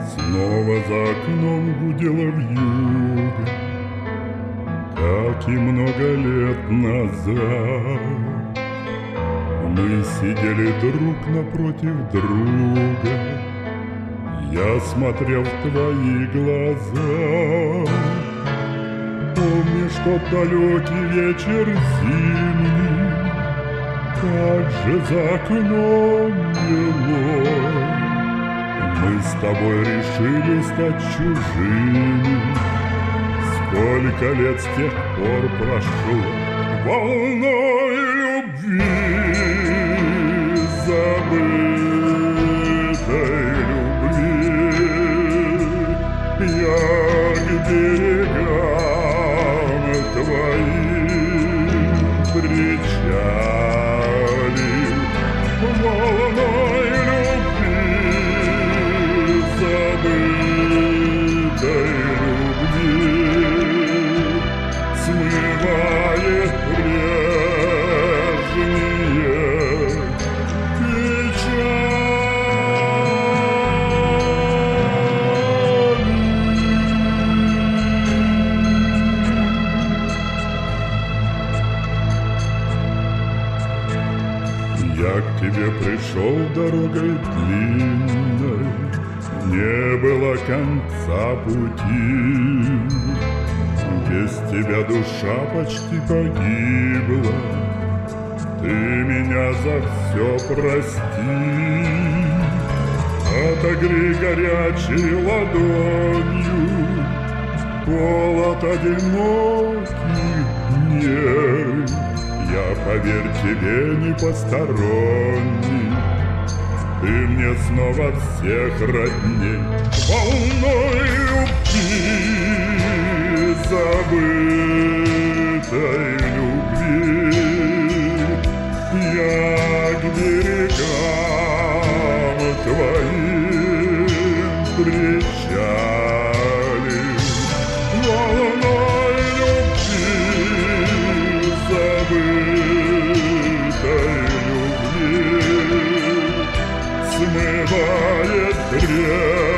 Снова за окном гудела вьюга, как и много лет назад. Мы сидели друг напротив друга, я смотрел в твои глаза. Помнишь тот далекий вечер зимний, как же за окном мело. Мы с тобой решили стать чужими. Сколько лет с тех пор прошло. Волной любви, забытой любви, я к берегам твоим причалил. Волной любви, забытой любви, смывает прежние печали. Я к тебе пришел дорогой длинной, не было конца пути. Без тебя душа почти погибла, ты меня за все прости. Отогрей горячей ладонью холод одиноких дней. Я, поверь, тебе не посторонний, ты мне снова всех родней. Волной любви, забытой любви, я к берегам твоим причалил. Волной любви, забытой любви, смывает грех.